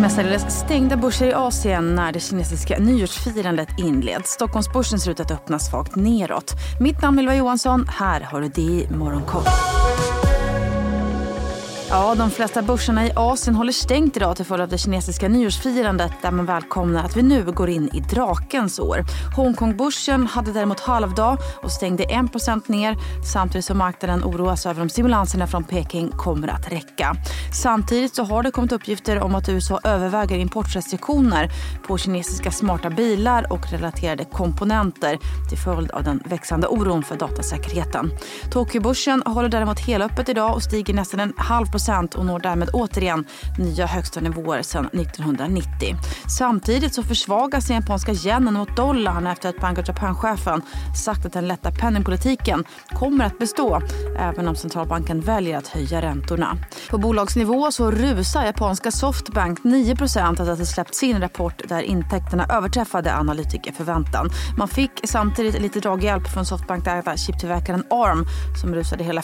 Mestadels stängda börser i Asien när det kinesiska nyårsfirandet inleds. Stockholmsbörsen ser ut att öppna svagt neråt. Mitt namn är Ylva Johansson. Här har du det i Morgonkoll. Ja, de flesta börserna i Asien håller stängt idag till följd av det kinesiska nyårsfirandet där man välkomnar att vi nu går in i drakens år. Hongkongbörsen hade däremot halvdag och stängde 1% ner samtidigt som marknaden oroas över om stimulanserna från Peking kommer att räcka. Samtidigt så har det kommit uppgifter om att USA överväger importrestriktioner på kinesiska smarta bilar och relaterade komponenter till följd av den växande oron för datasäkerheten. Tokyobörsen håller däremot hela öppet idag och stiger nästan 0,5% och når därmed återigen nya högsta nivåer sedan 1990. Samtidigt så försvagas den japanska yenen mot dollarn efter att Bank of Japan-chefen sagt att den lätta penningpolitiken kommer att bestå även om centralbanken väljer att höja räntorna. På bolagsnivå så rusar japanska Softbank 9% efter att det släppt sin rapport där intäkterna överträffade analytikerförväntan. Man fick samtidigt lite draghjälp från Softbank-ägda chiptillverkaren ARM som rusade hela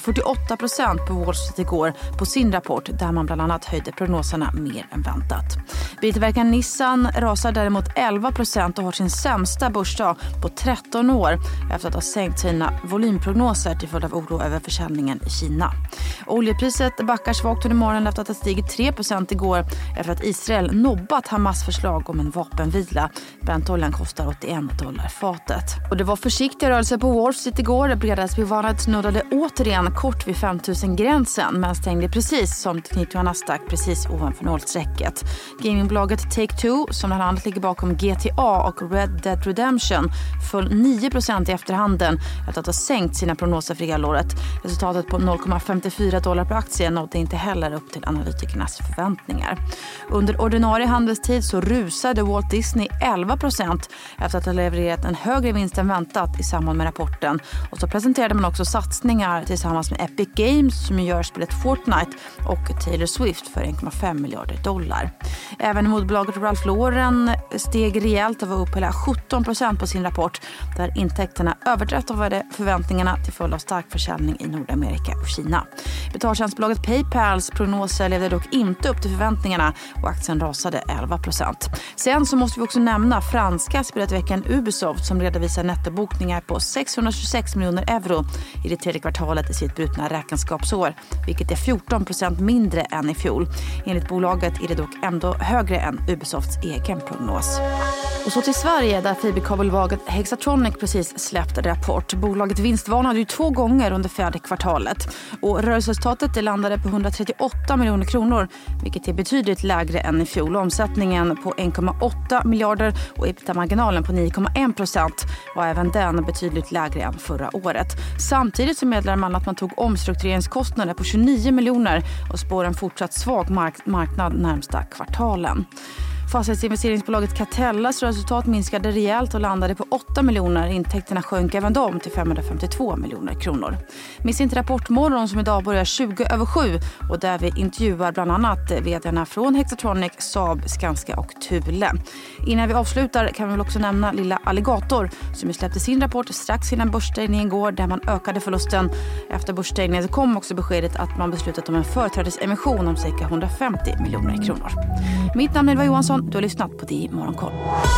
48% på Wall Street igår på sin rapport där man bland annat höjde prognoserna mer än väntat. Biltillverkaren Nissan rasar däremot 11% och har sin sämsta börsdag på 13 år efter att ha sänkt sina volymprognoser till följd av oro över försäljningen i Kina. Oljepriset backar svagt under morgonen efter att det stigit 3% igår efter att Israel nobbat Hamas förslag om en vapenvila. Brentoljan kostar $81 fatet. Och det var försiktiga rörelser på Wall Street igår. Bredasbyvarnet snuddade återigen kort vid 5000-gränsen men stängde precis som teknik och Nasdaq precis ovanför nollstrecket. Gamingbolaget Take-Two som bland annat ligger bakom GTA och Red Dead Redemption föll 9% i efterhanden efter att ha sänkt sina prognoser för helåret. Resultatet på $0,54 per aktie nådde inte heller upp till analytikernas förväntningar. Under ordinarie handelstid så rusade Walt Disney 11% efter att ha levererat en högre vinst än väntat i samband med rapporten. Och så presenterade man också satsningar tillsammans med Epic Games som gör spelet Fortnite och Taylor Swift för $1,5 miljarder. Även modebolaget Ralph Lauren steg rejält och var upp hela 17% på sin rapport där intäkterna överträffade förväntningarna till följd av stark försäljning i Nordamerika och Kina. Betaltjänstbolaget PayPals prognoser levde dock inte upp till förväntningarna och aktien rasade 11%. Sen så måste vi också nämna franska spelutveckaren Ubisoft som redovisar nettobokningar på 626 miljoner euro i det tredje kvartalet i sitt brutna räkenskapsår, vilket är 14% mindre än i fjol. Enligt bolaget är det dock ändå högre än Ubisofts egen prognos. Och så till Sverige där fiberkabelbolaget Hexatronic precis släppt rapport. Bolaget vinstvarnade ju 2 gånger under fjärde kvartalet och rörelseresultatet landade på 138 miljoner kronor vilket är betydligt lägre än i fjol. Omsättningen på 1,8 miljarder och EBITDA-marginalen på 9,1% var även den betydligt lägre än förra året. Samtidigt så meddelar man att man tog omstruktureringskostnader på 29 miljoner och spår en fortsatt svag marknad närmsta kvartalen. Fastighetsinvesteringsbolaget Catellas resultat minskade rejält och landade på 8 miljoner. Intäkterna sjönk även de till 552 miljoner kronor. Missa inte Rapportmorgon som idag börjar 20:07 och där vi intervjuar bland annat vdarna från Hexatronic, Saab, Skanska och Thule. Innan vi avslutar kan vi väl också nämna lilla Alligator som ju släppte sin rapport strax innan börsstängningen igår där man ökade förlusten. Efter börsstängningen så kom också beskedet att man beslutat om en företrädesemission om cirka 150 miljoner kronor. Mitt namn är Ylva Johansson. Du har lyssnat på det i Morgonkoll.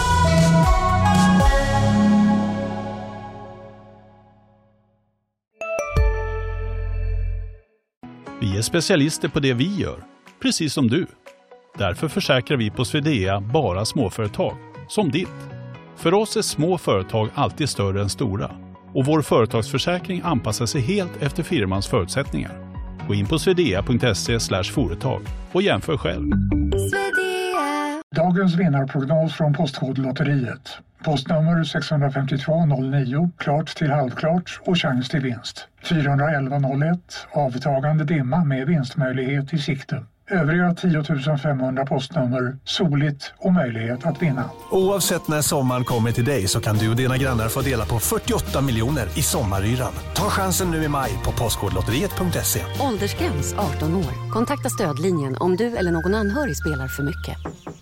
Vi är specialister på det vi gör, precis som du. Därför försäkrar vi på Swedea bara småföretag, som ditt. För oss är små företag alltid större än stora. Och vår företagsförsäkring anpassar sig helt efter firmans förutsättningar. Gå in på swedea.se/företag och jämför själv. Dagens vinnarprognos från Postkodlotteriet. Postnummer 65209, klart till halvklart och chans till vinst. 41101, avtagande dimma med vinstmöjlighet i sikte. Övriga 10 500 postnummer, soligt och möjlighet att vinna. Oavsett när sommaren kommer till dig så kan du och dina grannar få dela på 48 miljoner i sommaryran. Ta chansen nu i maj på postkodlotteriet.se. Åldersgräns 18 år. Kontakta stödlinjen om du eller någon anhörig spelar för mycket.